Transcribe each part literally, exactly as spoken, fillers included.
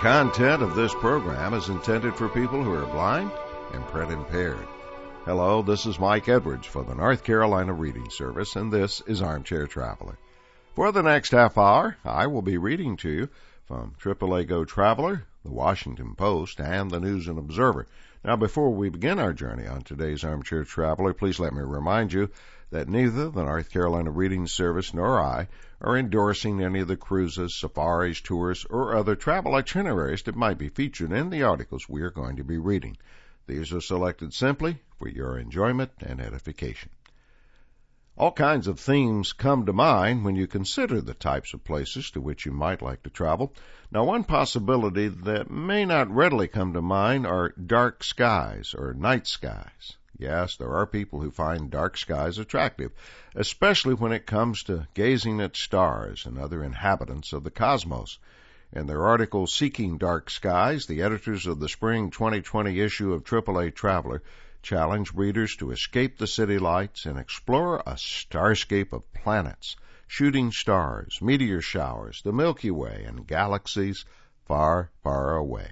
content of this program is intended for people who are blind and print impaired. Hello, this is Mike Edwards for the North Carolina Reading Service, and this is Armchair Traveler. For the next half hour, I will be reading to you from triple A Go Traveler, the Washington Post, and the News and Observer. Now, before we begin our journey on today's Armchair Traveler, please let me remind you that neither the North Carolina Reading Service nor I are endorsing any of the cruises, safaris, tours, or other travel itineraries that might be featured in the articles we are going to be reading. These are selected simply for your enjoyment and edification. All kinds of themes come to mind when you consider the types of places to which you might like to travel. Now, one possibility that may not readily come to mind are dark skies or night skies. Yes, there are people who find dark skies attractive, especially when it comes to gazing at stars and other inhabitants of the cosmos. In their article, Seeking Dark Skies, the editors of the spring twenty twenty issue of triple A Traveler challenge readers to escape the city lights and explore a starscape of planets, shooting stars, meteor showers, the Milky Way, and galaxies far, far away.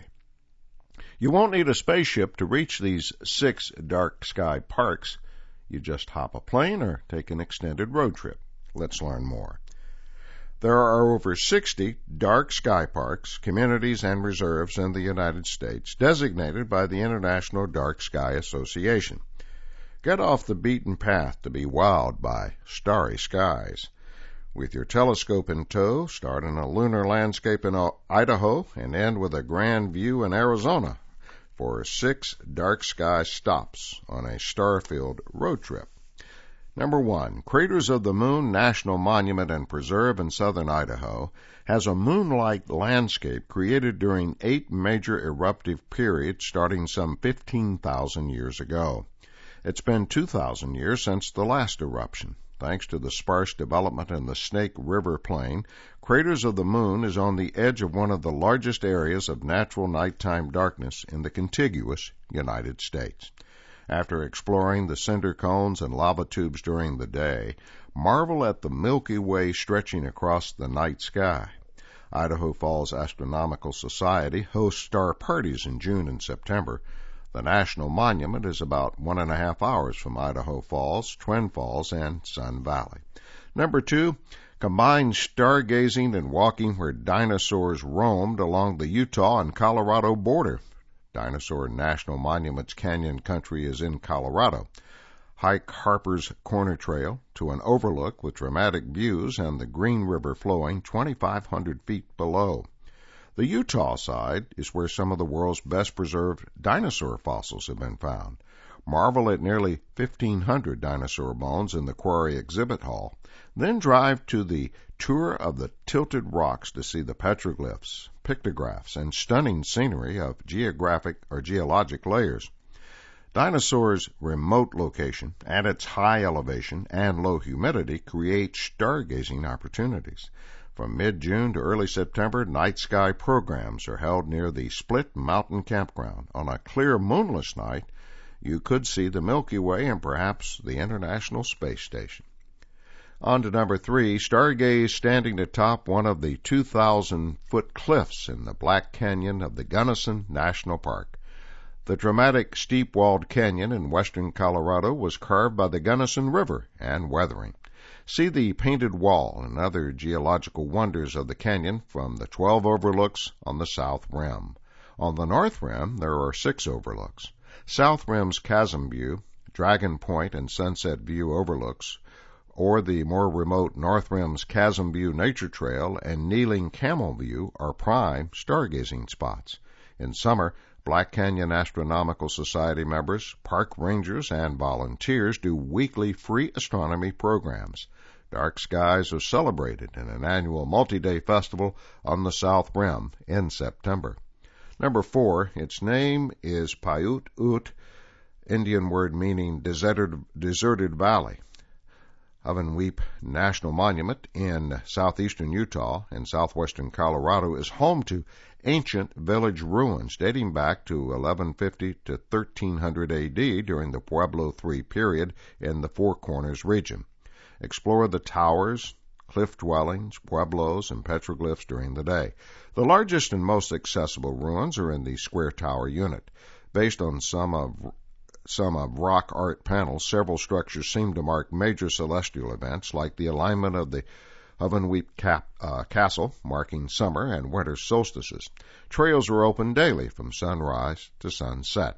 You won't need a spaceship to reach these six dark sky parks. You just hop a plane or take an extended road trip. Let's learn more. There are over sixty dark sky parks, communities, and reserves in the United States designated by the International Dark Sky Association. Get off the beaten path to be wowed by starry skies. With your telescope in tow, start in a lunar landscape in Idaho and end with a grand view in Arizona for six dark sky stops on a star-filled road trip. Number one, Craters of the Moon National Monument and Preserve in southern Idaho has a moon-like landscape created during eight major eruptive periods starting some fifteen thousand years ago. It's been two thousand years since the last eruption. Thanks to the sparse development in the Snake River Plain, Craters of the Moon is on the edge of one of the largest areas of natural nighttime darkness in the contiguous United States. After exploring the cinder cones and lava tubes during the day, marvel at the Milky Way stretching across the night sky. Idaho Falls Astronomical Society hosts star parties in June and September. The National Monument is about one and a half hours from Idaho Falls, Twin Falls, and Sun Valley. Number two, combine stargazing and walking where dinosaurs roamed along the Utah and Colorado border. Dinosaur National Monument's Canyon Country is in Colorado. Hike Harper's Corner Trail to an overlook with dramatic views and the Green River flowing twenty-five hundred feet below. The Utah side is where some of the world's best-preserved dinosaur fossils have been found. Marvel at nearly fifteen hundred dinosaur bones in the Quarry Exhibit Hall. Then drive to the Tour of the Tilted Rocks to see the petroglyphs, pictographs, and stunning scenery of geographic or geologic layers. Dinosaurs' remote location and its high elevation and low humidity create stargazing opportunities. From mid-June to early September, night sky programs are held near the Split Mountain Campground. On a clear, moonless night, you could see the Milky Way and perhaps the International Space Station. On to number three, stargaze standing atop one of the two thousand foot cliffs in the Black Canyon of the Gunnison National Park. The dramatic steep-walled canyon in western Colorado was carved by the Gunnison River and weathering. See the painted wall and other geological wonders of the canyon from the twelve overlooks on the south rim. On the north rim, there are six overlooks. South rim's Chasm View, Dragon Point, and Sunset View overlooks, or the more remote North Rim's Chasm View Nature Trail and Kneeling Camel View are prime stargazing spots. In summer, Black Canyon Astronomical Society members, park rangers, and volunteers do weekly free astronomy programs. Dark skies are celebrated in an annual multi-day festival on the South Rim in September. Number four, its name is Paiute Ute, Indian word meaning deserted, deserted valley. Ovenweep National Monument in southeastern Utah and southwestern Colorado is home to ancient village ruins dating back to eleven fifty to thirteen hundred A D during the Pueblo three period in the Four Corners region. Explore the towers, cliff dwellings, pueblos, and petroglyphs during the day. The largest and most accessible ruins are in the Square Tower unit. Based on some of some of rock art panels, several structures seem to mark major celestial events, like the alignment of the Hovenweep cap, uh, Castle, marking summer and winter solstices. Trails are open daily from sunrise to sunset.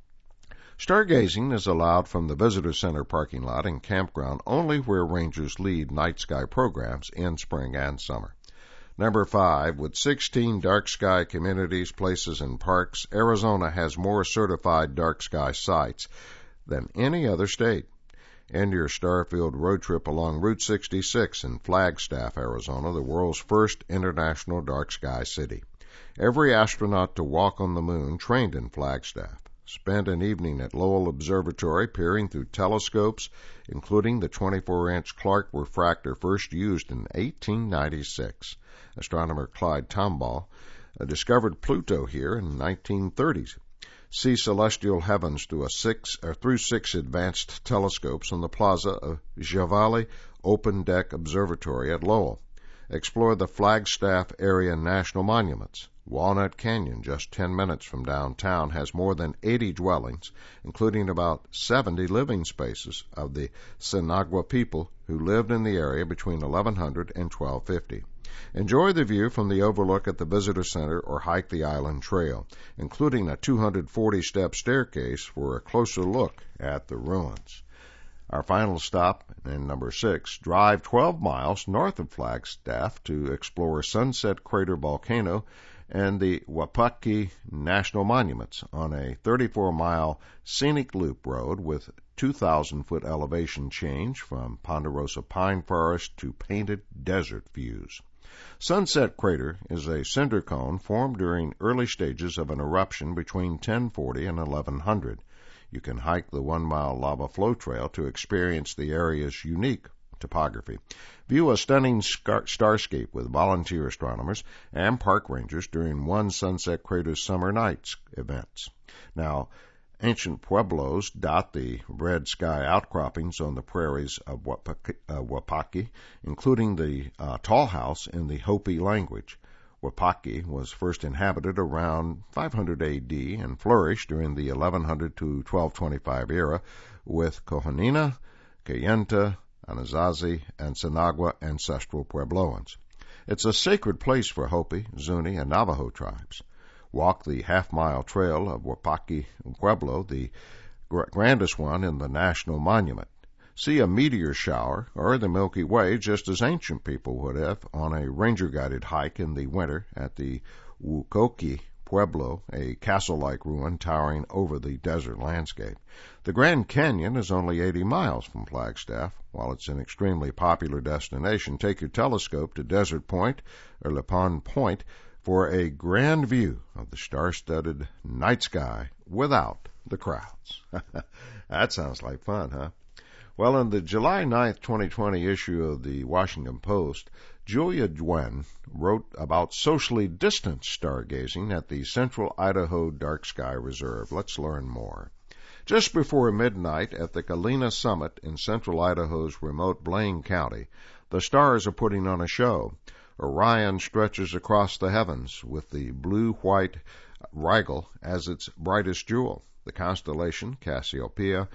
Stargazing is allowed from the Visitor Center parking lot and campground only where rangers lead night sky programs in spring and summer. Number five, with sixteen dark sky communities, places, and parks, Arizona has more certified dark sky sites than any other state. End your star-filled road trip along Route sixty-six in Flagstaff, Arizona, the world's first international dark sky city. Every astronaut to walk on the moon trained in Flagstaff. Spent an evening at Lowell Observatory peering through telescopes, including the twenty-four inch Clark refractor first used in eighteen ninety-six. Astronomer Clyde Tombaugh uh, discovered Pluto here in the nineteen thirties. See celestial heavens through, a six, or through six advanced telescopes on the plaza of Javali Open Deck Observatory at Lowell. Explore the Flagstaff area national monuments. Walnut Canyon, just ten minutes from downtown, has more than eighty dwellings, including about seventy living spaces of the Sinagua people who lived in the area between eleven hundred and twelve fifty. Enjoy the view from the overlook at the Visitor Center or hike the Island Trail, including a two hundred forty step staircase for a closer look at the ruins. Our final stop, in number six, drive twelve miles north of Flagstaff to explore Sunset Crater Volcano and the Wapaki National Monuments on a thirty-four mile scenic loop road with two thousand foot elevation change from Ponderosa Pine Forest to painted desert views. Sunset Crater is a cinder cone formed during early stages of an eruption between ten forty and eleven hundred. You can hike the one-mile lava flow trail to experience the area's unique topography. View a stunning scar- starscape with volunteer astronomers and park rangers during one Sunset Crater Summer Nights events. Now, ancient pueblos dot the red sky outcroppings on the prairies of Wapaki, uh, Wapaki including the uh, Tall House in the Hopi language. Wapaki was first inhabited around five hundred A D and flourished during the eleven hundred to twelve twenty-five era with Kohanina, Kayenta, Anasazi, and Sinagua ancestral Puebloans. It's a sacred place for Hopi, Zuni, and Navajo tribes. Walk the half-mile trail of Wapaki Pueblo, the grandest one in the national monument. See a meteor shower or the Milky Way just as ancient people would have on a ranger-guided hike in the winter at the Wukoki Pueblo, a castle-like ruin towering over the desert landscape. The Grand Canyon is only eighty miles from Flagstaff. While it's an extremely popular destination, take your telescope to Desert Point or Lepon Point for a grand view of the star-studded night sky without the crowds. That sounds like fun, huh? Well, in the July ninth, twenty twenty issue of the Washington Post, Julia Duen wrote about socially distanced stargazing at the Central Idaho Dark Sky Reserve. Let's learn more. Just before midnight at the Galena Summit in central Idaho's remote Blaine County, the stars are putting on a show. Orion stretches across the heavens with the blue-white Rigel as its brightest jewel. The constellation, Cassiopeia,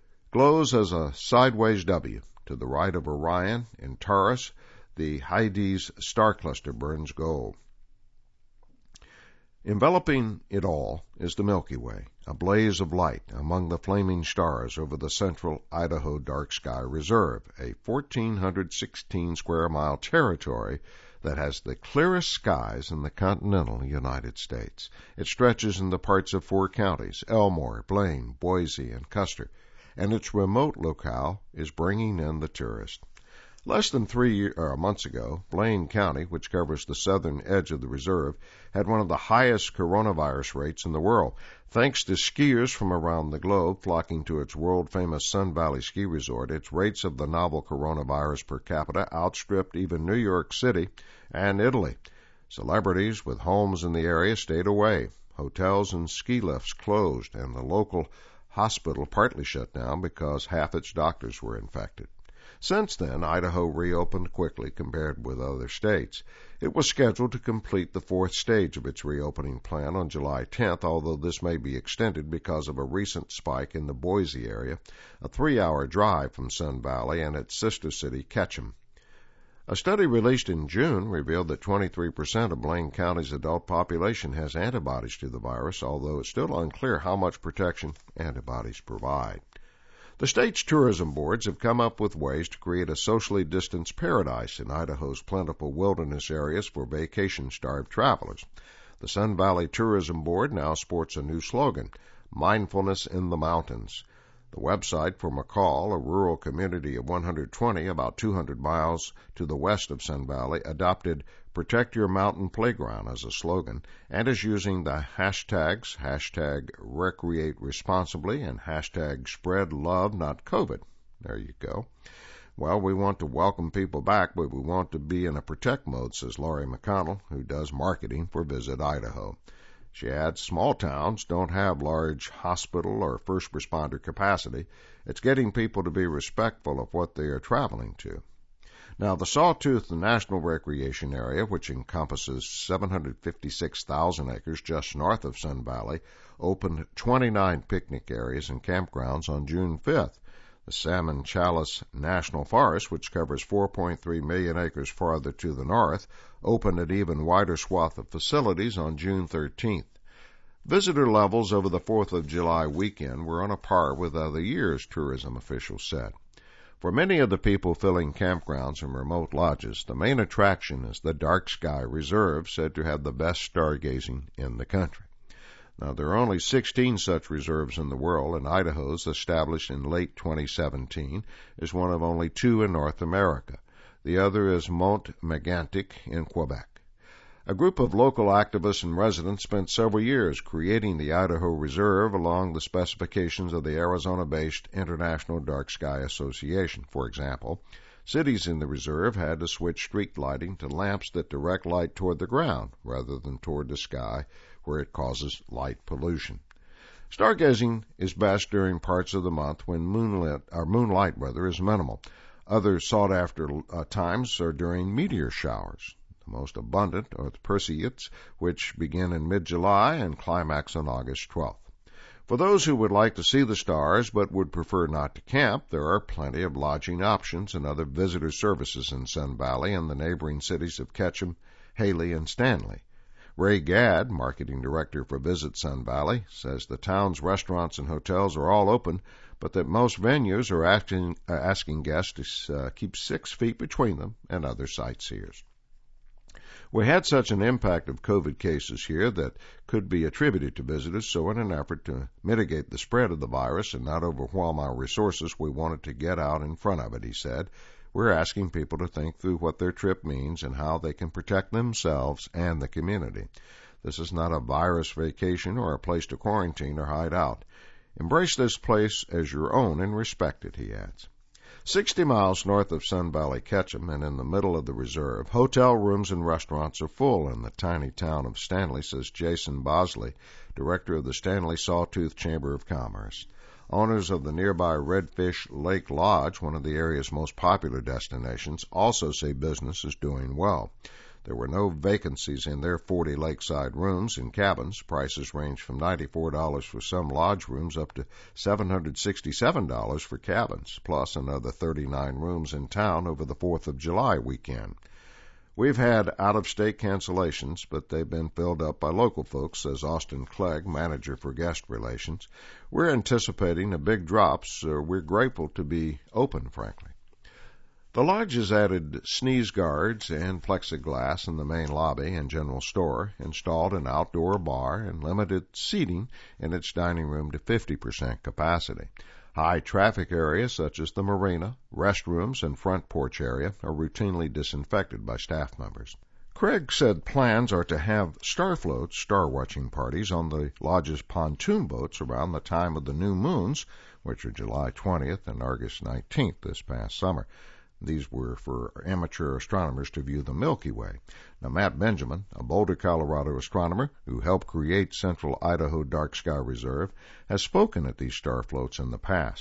glows as a sideways W. To the right of Orion, in Taurus, the Hyades star cluster burns gold. Enveloping it all is the Milky Way, a blaze of light among the flaming stars over the Central Idaho Dark Sky Reserve, a one thousand four hundred sixteen square mile territory that has the clearest skies in the continental United States. It stretches in the parts of four counties, Elmore, Blaine, Boise, and Custer, and its remote locale is bringing in the tourist. Less than three year, or months ago, Blaine County, which covers the southern edge of the reserve, had one of the highest coronavirus rates in the world, thanks to skiers from around the globe flocking to its world-famous Sun Valley Ski Resort. Its rates of the novel coronavirus per capita outstripped even New York City and Italy. Celebrities with homes in the area stayed away. Hotels and ski lifts closed, and the local hospital partly shut down because half its doctors were infected. Since then, Idaho reopened quickly compared with other states. It was scheduled to complete the fourth stage of its reopening plan on July tenth, although this may be extended because of a recent spike in the Boise area, a three-hour drive from Sun Valley and its sister city, Ketchum. A study released in June revealed that twenty-three percent of Blaine County's adult population has antibodies to the virus, although it's still unclear how much protection antibodies provide. The state's tourism boards have come up with ways to create a socially distanced paradise in Idaho's plentiful wilderness areas for vacation-starved travelers. The Sun Valley Tourism Board now sports a new slogan, Mindfulness in the Mountains. The website for McCall, a rural community of one hundred twenty, about two hundred miles to the west of Sun Valley, adopted Protect Your Mountain Playground as a slogan and is using the hashtags, hashtag Recreate Responsibly and hashtag Spread Love Not COVID. There you go. Well, we want to welcome people back, but we want to be in a protect mode, says Laurie McConnell, who does marketing for Visit Idaho. She adds, small towns don't have large hospital or first responder capacity. It's getting people to be respectful of what they are traveling to. Now, the Sawtooth National Recreation Area, which encompasses seven hundred fifty-six thousand acres just north of Sun Valley, opened twenty-nine picnic areas and campgrounds on June fifth. The Salmon Chalice National Forest, which covers four point three million acres farther to the north, opened an even wider swath of facilities on June thirteenth. Visitor levels over the fourth of July weekend were on a par with other years, tourism officials said. For many of the people filling campgrounds and remote lodges, the main attraction is the Dark Sky Reserve, said to have the best stargazing in the country. Now, there are only sixteen such reserves in the world, and Idaho's, established in late twenty seventeen, is one of only two in North America. The other is Mont Megantic in Quebec. A group of local activists and residents spent several years creating the Idaho Reserve along the specifications of the Arizona-based International Dark Sky Association. For example, cities in the reserve had to switch street lighting to lamps that direct light toward the ground rather than toward the sky, where it causes light pollution. Stargazing is best during parts of the month when moonlit or moonlight weather is minimal. Other sought-after uh, times are during meteor showers. The most abundant are the Perseids, which begin in mid-July and climax on August twelfth. For those who would like to see the stars but would prefer not to camp, there are plenty of lodging options and other visitor services in Sun Valley and the neighboring cities of Ketchum, Haley, and Stanley. Ray Gadd, marketing director for Visit Sun Valley, says the town's restaurants and hotels are all open, but that most venues are asking, uh, asking guests to uh, keep six feet between them and other sightseers. We had such an impact of COVID cases here that could be attributed to visitors, so in an effort to mitigate the spread of the virus and not overwhelm our resources, we wanted to get out in front of it, he said. We're asking people to think through what their trip means and how they can protect themselves and the community. This is not a virus vacation or a place to quarantine or hide out. Embrace this place as your own and respect it, he adds. Sixty miles north of Sun Valley, Ketchum, and in the middle of the reserve, hotel rooms and restaurants are full in the tiny town of Stanley, says Jason Bosley, director of the Stanley Sawtooth Chamber of Commerce. Owners of the nearby Redfish Lake Lodge, one of the area's most popular destinations, also say business is doing well. There were no vacancies in their forty lakeside rooms and cabins. Prices range from ninety-four dollars for some lodge rooms up to seven hundred sixty-seven dollars for cabins, plus another thirty-nine rooms in town over the fourth of July weekend. We've had out-of-state cancellations, but they've been filled up by local folks, says Austin Clegg, manager for guest relations. We're anticipating a big drop, so we're grateful to be open, frankly. The lodge has added sneeze guards and plexiglass in the main lobby and general store, installed an outdoor bar, and limited seating in its dining room to fifty percent capacity. High-traffic areas such as the marina, restrooms, and front porch area are routinely disinfected by staff members. Craig said plans are to have star floats, star-watching parties on the lodge's pontoon boats around the time of the new moons, which are July twentieth and August nineteenth this past summer. These were for amateur astronomers to view the Milky Way. Now, Matt Benjamin, a Boulder, Colorado astronomer who helped create Central Idaho Dark Sky Reserve, has spoken at these star floats in the past.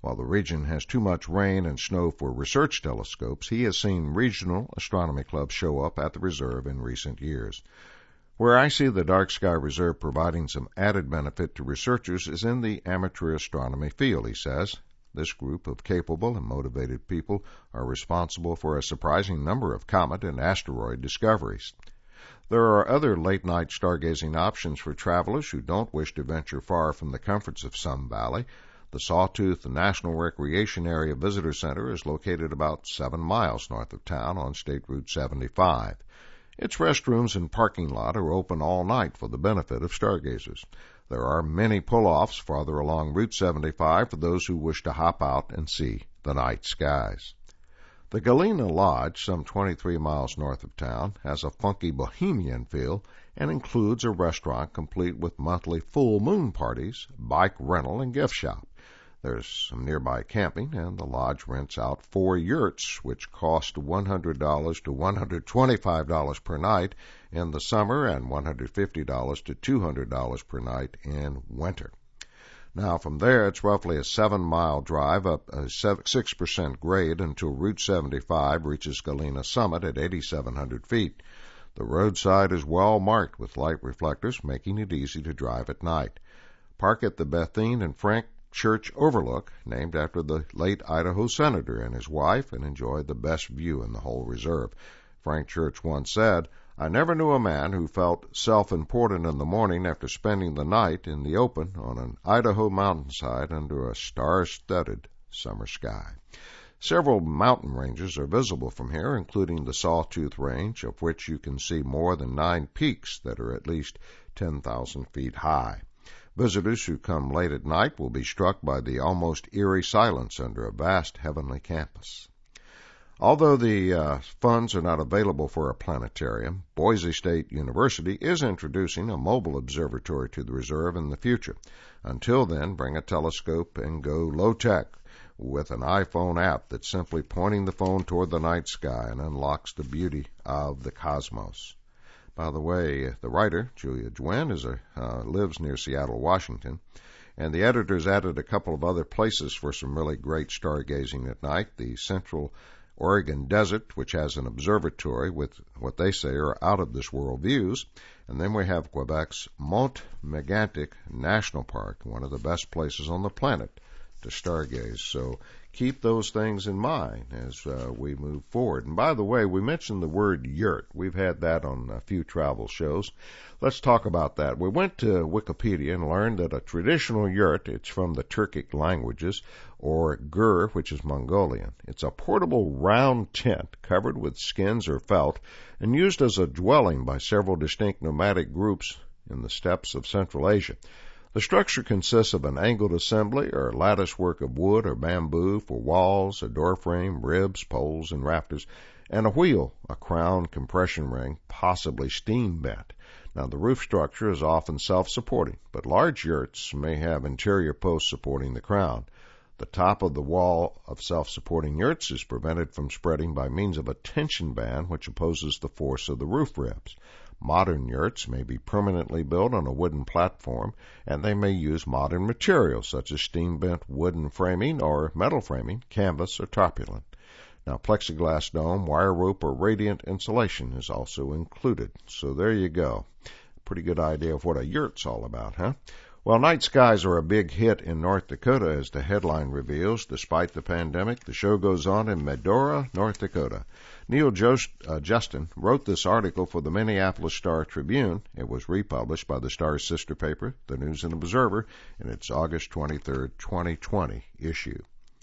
While the region has too much rain and snow for research telescopes, he has seen regional astronomy clubs show up at the reserve in recent years. Where I see the Dark Sky Reserve providing some added benefit to researchers is in the amateur astronomy field, he says. This group of capable and motivated people are responsible for a surprising number of comet and asteroid discoveries. There are other late-night stargazing options for travelers who don't wish to venture far from the comforts of Sun Valley. The Sawtooth National Recreation Area Visitor Center is located about seven miles north of town on State Route seventy-five. Its restrooms and parking lot are open all night for the benefit of stargazers. There are many pull-offs farther along Route seventy-five for those who wish to hop out and see the night skies. The Galena Lodge, some twenty-three miles north of town, has a funky bohemian feel and includes a restaurant complete with monthly full moon parties, bike rental, and gift shop. There's some nearby camping, and the lodge rents out four yurts, which cost one hundred dollars to one hundred twenty-five dollars per night in the summer and one hundred fifty dollars to two hundred dollars per night in winter. Now, from there, it's roughly a seven-mile drive up a six percent grade until Route seventy-five reaches Galena Summit at eighty-seven hundred feet. The roadside is well marked with light reflectors, making it easy to drive at night. Park at the Bethune and Frank Church Overlook, named after the late Idaho senator and his wife, and enjoy the best view in the whole reserve. Frank Church once said, "I never knew a man who felt self-important in the morning after spending the night in the open on an Idaho mountainside under a star-studded summer sky." Several mountain ranges are visible from here, including the Sawtooth Range, of which you can see more than nine peaks that are at least ten thousand feet high. Visitors who come late at night will be struck by the almost eerie silence under a vast heavenly campus. Although the uh, funds are not available for a planetarium, Boise State University is introducing a mobile observatory to the reserve in the future. Until then, bring a telescope and go low-tech with an iPhone app that's simply pointing the phone toward the night sky and unlocks the beauty of the cosmos. By the way, the writer, Julia Gwynn, is a, uh, lives near Seattle, Washington, and the editors added a couple of other places for some really great stargazing at night. The Central Oregon Desert, which has an observatory with what they say are out-of-this-world views. And then we have Quebec's Mont Megantic National Park, one of the best places on the planet to stargaze. So keep those things in mind as uh, we move forward. And by the way, we mentioned the word yurt. We've had that on a few travel shows. Let's talk about that. We went to Wikipedia and learned that a traditional yurt, it's from the Turkic languages, or gur, which is Mongolian. It's a portable round tent covered with skins or felt and used as a dwelling by several distinct nomadic groups in the steppes of Central Asia. The structure consists of an angled assembly or lattice work of wood or bamboo for walls, a door frame, ribs, poles, and rafters, and a wheel, a crown compression ring, possibly steam bent. Now, the roof structure is often self-supporting, but large yurts may have interior posts supporting the crown. The top of the wall of self-supporting yurts is prevented from spreading by means of a tension band which opposes the force of the roof ribs. Modern yurts may be permanently built on a wooden platform, and they may use modern materials such as steam-bent wooden framing or metal framing, canvas, or tarpaulin. Now, plexiglass dome, wire rope, or radiant insulation is also included. So there you go. Pretty good idea of what a yurt's all about, huh? Well, night skies are a big hit in North Dakota, as the headline reveals. Despite the pandemic, the show goes on in Medora, North Dakota. Neil Just, uh, Justin wrote this article for the Minneapolis Star-Tribune. It was republished by the Star's sister paper, the News and Observer, in its August twenty-third, twenty twenty issue.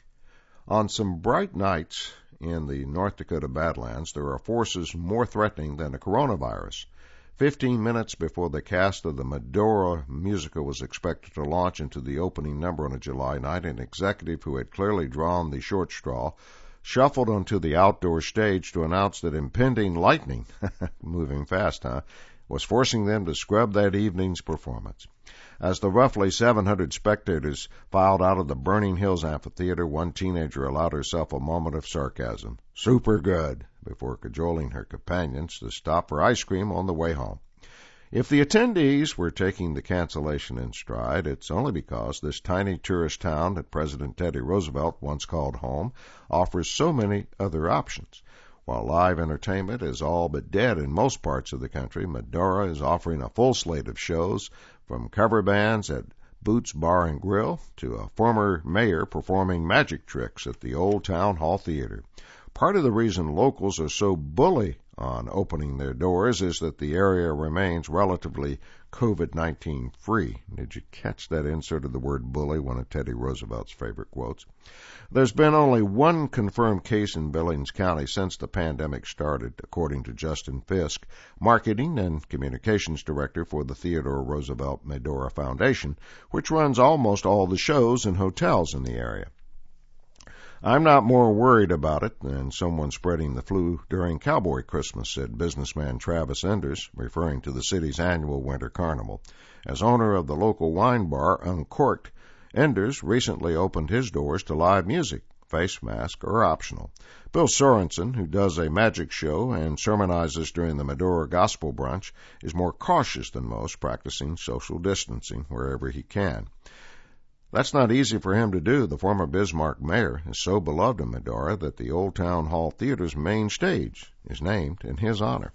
On some bright nights in the North Dakota Badlands, there are forces more threatening than the coronavirus. Fifteen minutes before the cast of the Medora musical was expected to launch into the opening number on a July night, an executive who had clearly drawn the short straw shuffled onto the outdoor stage to announce that impending lightning, moving fast, huh, was forcing them to scrub that evening's performance. As the roughly seven hundred spectators filed out of the Burning Hills Amphitheater, one teenager allowed herself a moment of sarcasm. "Super good," before cajoling her companions to stop for ice cream on the way home. If the attendees were taking the cancellation in stride, it's only because this tiny tourist town that President Teddy Roosevelt once called home offers so many other options. While live entertainment is all but dead in most parts of the country, Medora is offering a full slate of shows, from cover bands at Boots Bar and Grill to a former mayor performing magic tricks at the Old Town Hall Theater. Part of the reason locals are so bully on opening their doors is that the area remains relatively COVID nineteen free. Did you catch that insert of the word bully, one of Teddy Roosevelt's favorite quotes? There's been only one confirmed case in Billings County since the pandemic started, according to Justin Fisk, Marketing and Communications Director for the Theodore Roosevelt Medora Foundation, which runs almost all the shows and hotels in the area. I'm not more worried about it than someone spreading the flu during Cowboy Christmas, said businessman Travis Enders, referring to the city's annual winter carnival. As owner of the local wine bar Uncorked, Enders recently opened his doors to live music. Face masks are optional. Bill Sorensen, who does a magic show and sermonizes during the Medora Gospel Brunch, is more cautious than most, practicing social distancing wherever he can. That's not easy for him to do. The former Bismarck mayor is so beloved in Medora that the Old Town Hall Theater's main stage is named in his honor.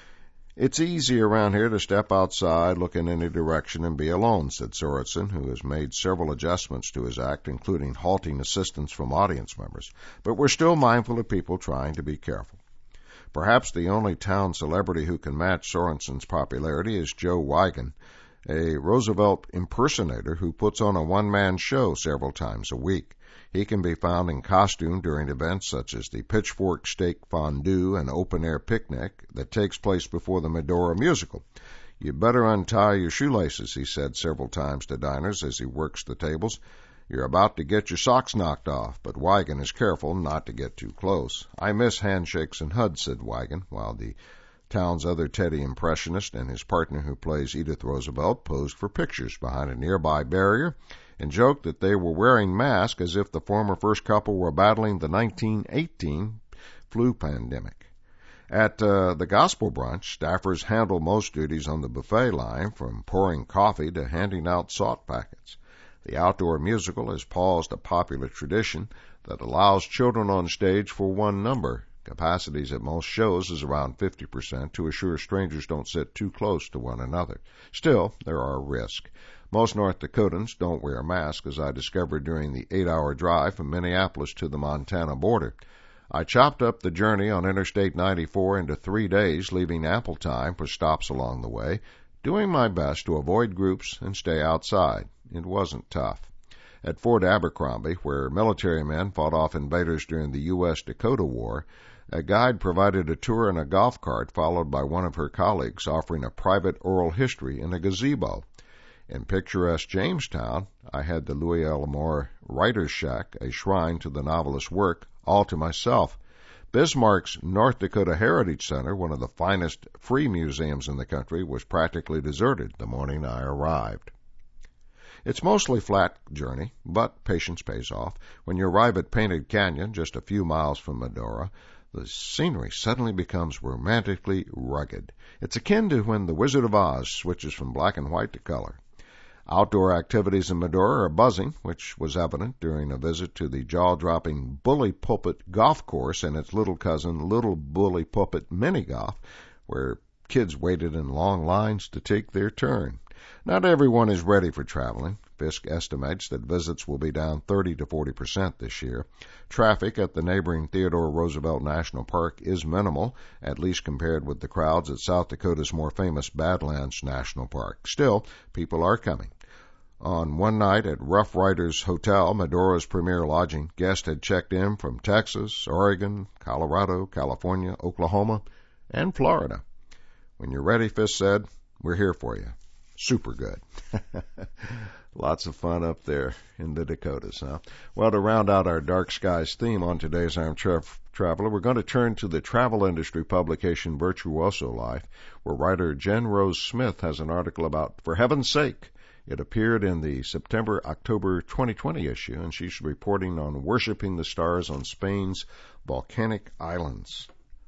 It's easy around here to step outside, look in any direction, and be alone, said Sorensen, who has made several adjustments to his act, including halting assistance from audience members. But we're still mindful of people trying to be careful. Perhaps the only town celebrity who can match Sorensen's popularity is Joe Wiegand, a Roosevelt impersonator who puts on a one-man show several times a week. He can be found in costume during events such as the Pitchfork Steak Fondue and open-air picnic that takes place before the Medora musical. You better untie your shoelaces, he said several times to diners as he works the tables. You're about to get your socks knocked off, but Wiegand is careful not to get too close. I miss handshakes and hugs, said Wiegand, while the town's other Teddy impressionist and his partner who plays Edith Roosevelt posed for pictures behind a nearby barrier and joked that they were wearing masks as if the former first couple were battling the nineteen eighteen flu pandemic. At uh, the Gospel Brunch, staffers handle most duties on the buffet line, from pouring coffee to handing out salt packets. The outdoor musical has paused a popular tradition that allows children on stage for one number. Capacities at most shows is around fifty percent to assure strangers don't sit too close to one another. Still, there are risks. Most North Dakotans don't wear masks, as I discovered during the eight-hour drive from Minneapolis to the Montana border. I chopped up the journey on Interstate ninety-four into three days, leaving ample time for stops along the way, doing my best to avoid groups and stay outside. It wasn't tough. At Fort Abercrombie, where military men fought off invaders during the U S Dakota War, a guide provided a tour in a golf cart, followed by one of her colleagues offering a private oral history in a gazebo. In picturesque Jamestown, I had the Louis L. Moore Writer's Shack, a shrine to the novelist's work, all to myself. Bismarck's North Dakota Heritage Center, one of the finest free museums in the country, was practically deserted the morning I arrived. It's mostly flat journey, but patience pays off. When you arrive at Painted Canyon, just a few miles from Medora, the scenery suddenly becomes romantically rugged. It's akin to when The Wizard of Oz switches from black and white to color. Outdoor activities in Medora are buzzing, which was evident during a visit to the jaw-dropping Bully Pulpit Golf Course and its little cousin, Little Bully Pulpit Mini Golf, where kids waited in long lines to take their turn. Not everyone is ready for traveling. Fisk estimates that visits will be down thirty to forty percent this year. Traffic at the neighboring Theodore Roosevelt National Park is minimal, at least compared with the crowds at South Dakota's more famous Badlands National Park. Still, people are coming. On one night at Rough Riders Hotel, Medora's premier lodging, guests had checked in from Texas, Oregon, Colorado, California, Oklahoma, and Florida. When you're ready, Fisk said, we're here for you. Super good. Lots of fun up there in the Dakotas, huh? Well, to round out our dark skies theme on today's Armchair Traveler, we're going to turn to the travel industry publication Virtuoso Life, where writer Jen Rose Smith has an article about For Heaven's Sake. It appeared in the September-October twenty twenty issue, and she's reporting on worshiping the stars on Spain's volcanic islands.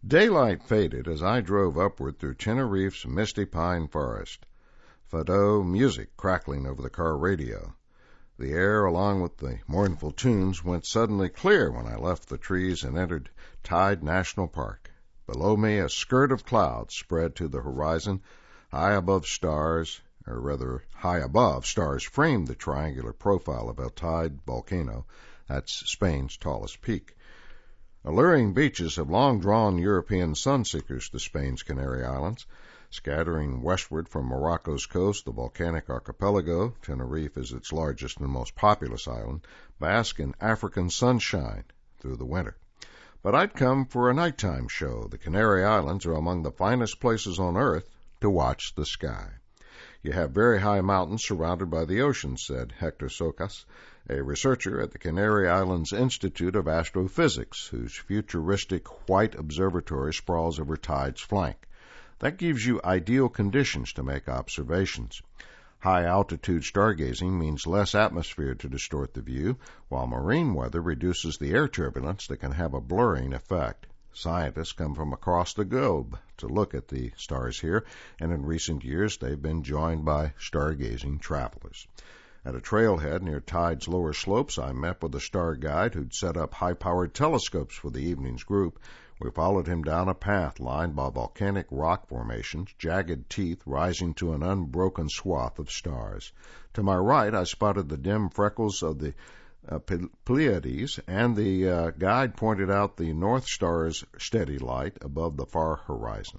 Daylight faded as I drove upward through Tenerife's misty pine forest, fado music crackling over the car radio. The air, along with the mournful tunes, went suddenly clear when I left the trees and entered Tide National Park. Below me, a skirt of clouds spread to the horizon. High above stars, or rather high above, stars framed the triangular profile of El Teide volcano. That's Spain's tallest peak. Alluring beaches have long drawn European sun-seekers to Spain's Canary Islands. Scattering westward from Morocco's coast, the volcanic archipelago, Tenerife is its largest and most populous island, bask in African sunshine through the winter. But I'd come for a nighttime show. The Canary Islands are among the finest places on Earth to watch the sky. You have very high mountains surrounded by the ocean, said Hector Socas, a researcher at the Canary Islands Institute of Astrophysics, whose futuristic white observatory sprawls over Tide's flank. That gives you ideal conditions to make observations. High-altitude stargazing means less atmosphere to distort the view, while marine weather reduces the air turbulence that can have a blurring effect. Scientists come from across the globe to look at the stars here, and in recent years they've been joined by stargazing travelers. At a trailhead near Tide's lower slopes, I met with a star guide who'd set up high-powered telescopes for the evening's group. We followed him down a path lined by volcanic rock formations, jagged teeth rising to an unbroken swath of stars. To my right, I spotted the dim freckles of the uh, Pleiades, and the uh, guide pointed out the North Star's steady light above the far horizon.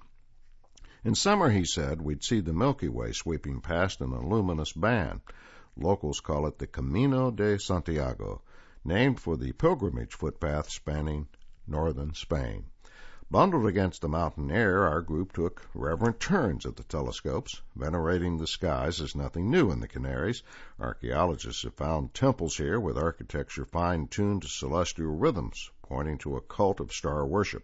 In summer, he said, we'd see the Milky Way sweeping past in a luminous band. Locals call it the Camino de Santiago, named for the pilgrimage footpath spanning northern Spain. Bundled against the mountain air, our group took reverent turns at the telescopes. Venerating the skies is nothing new in the Canaries. Archaeologists have found temples here with architecture fine-tuned to celestial rhythms, pointing to a cult of star worship.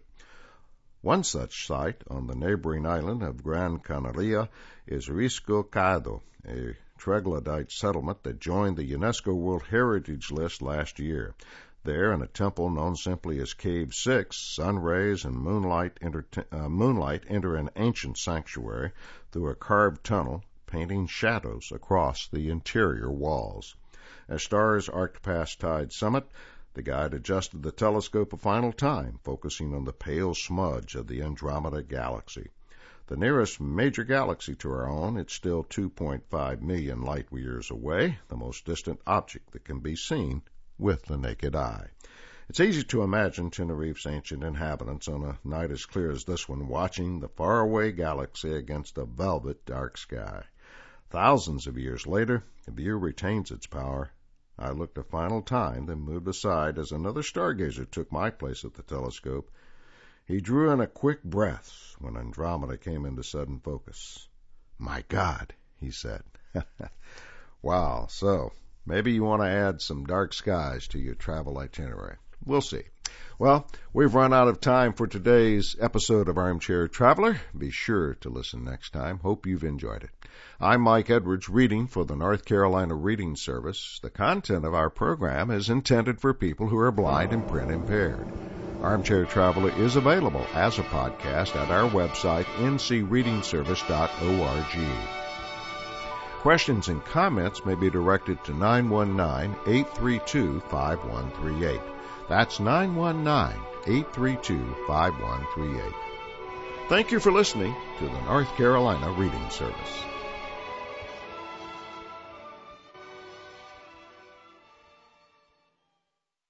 One such site on the neighboring island of Gran Canaria is Risco Caído, a troglodyte settlement that joined the UNESCO World Heritage List last year. There, in a temple known simply as Cave Six, sun rays and moonlight enter, uh, moonlight enter an ancient sanctuary through a carved tunnel, painting shadows across the interior walls. As stars arced past Tide's summit, the guide adjusted the telescope a final time, focusing on the pale smudge of the Andromeda Galaxy. The nearest major galaxy to our own, it's still two point five million light-years away, the most distant object that can be seen with the naked eye. It's easy to imagine Tenerife's ancient inhabitants on a night as clear as this one watching the faraway galaxy against a velvet dark sky. Thousands of years later, the view retains its power. I looked a final time, then moved aside as another stargazer took my place at the telescope. He drew in a quick breath when Andromeda came into sudden focus. "My God," he said. Wow, so maybe you want to add some dark skies to your travel itinerary. We'll see. Well, we've run out of time for today's episode of Armchair Traveler. Be sure to listen next time. Hope you've enjoyed it. I'm Mike Edwards, reading for the North Carolina Reading Service. The content of our program is intended for people who are blind and print impaired. Armchair Traveler is available as a podcast at our website, n c reading service dot org. Questions and comments may be directed to nine one nine, eight three two, five one three eight. That's nine one nine, eight three two, five one three eight. Thank you for listening to the North Carolina Reading Service.